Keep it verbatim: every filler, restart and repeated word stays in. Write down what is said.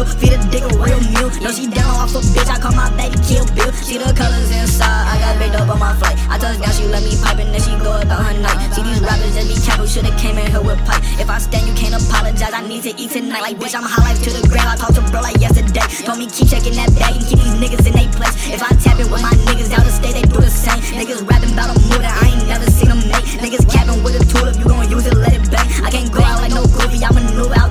pill, feed a dick a real meal. No, she down off a bitch, I call my baby Kill Bill. See the colors inside, I got baked up on my flight. I touch down, she let me pipe and then she go about her night. See these rappers just be careful, shoulda came in here with pipe. If I stand, you can't apologize, I need to eat tonight. Like bitch, I'm high life to the ground, I talk to bro like yesterday. Told me keep checking that bag and keep these niggas in they place. If I tap it with my niggas out the state, they do the same. Niggas rapping about a move that I ain't never seen them make. Niggas capping with a tool, if you gon' use it, let it bang. I can't go out like no goofy, I maneuver